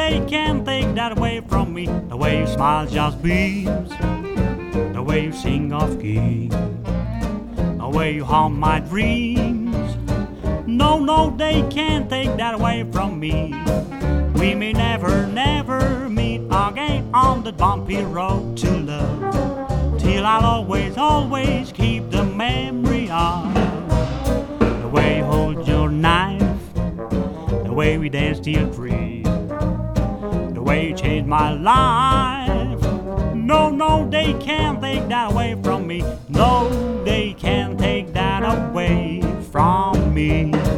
they can't take that away from me. The way you smile just beams, the way you sing of kings, the way you haunt my dreams. No, no, they can't take that away from me. We may never, never meet again on the bumpy road to love, till I'll always, always keep the memory of the way you hold your knife, the way we danced till three, the way you changed my life. No, no, they can't take that away from me. No, they can't take that away from me.